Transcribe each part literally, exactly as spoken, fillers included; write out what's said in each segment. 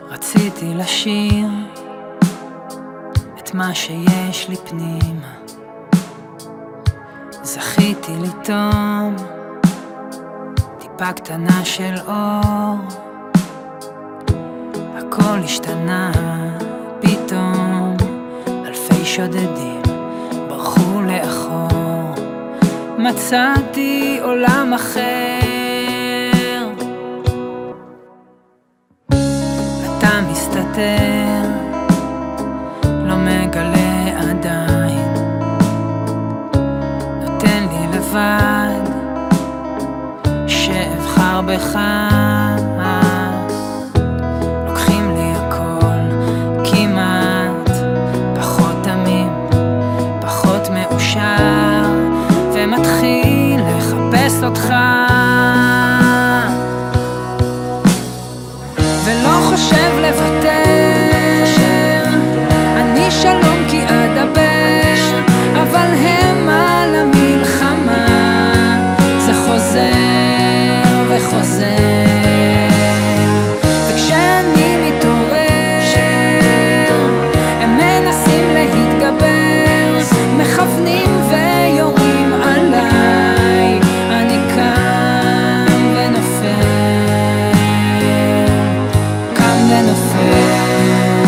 רציתי לשיר את מה שיש לי פנימה, זכיתי לטעום טיפה קטנה של אור. הכל השתנה פתאום, אלפי שודדים ברחו לאחור. מצאתי עולם אחר, אתה מסתתר, לא מגלה עדיין, נותן לי לבד שאבחר בך. לוקחים לי הכל כמעט, פחות תמים, פחות מאושר, ומתחיל לחפש אותך ולא חושב לוותר. אני שלום כי אדבר, אבל הם על המלחמה, זה חוזר וחוזר. וכשאני מתעורר הם מנסים להתגבר, מכוונים ויורים עליי, אני קם ונופל, קם ונופל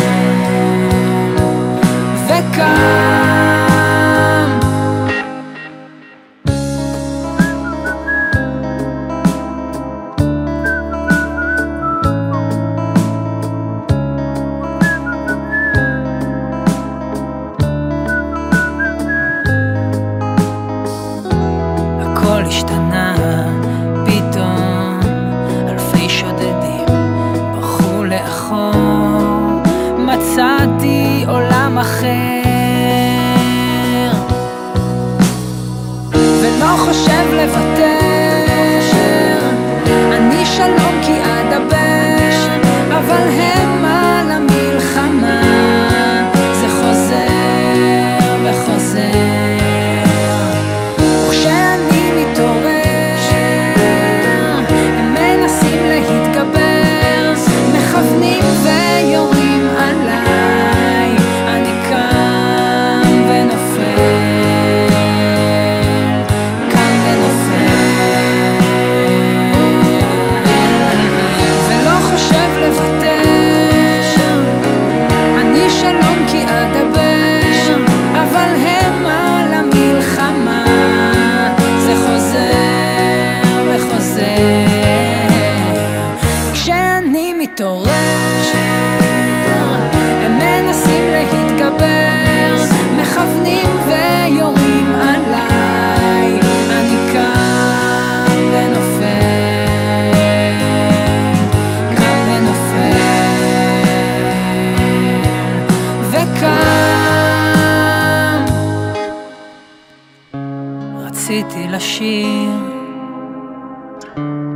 וקם. הכל השתנה פתאום, אלפי שודדים ברחו לאחור. מצאתי עולם אחר ולא חושב לוותר. אני שלום כי אדבר, אבל הם על המלחמה, זה חוזר וחוזר. הם מנסים להתגבר, מכוונים ויורים עליי, אני קם ונופל, קם ונופל וקם. רציתי לשיר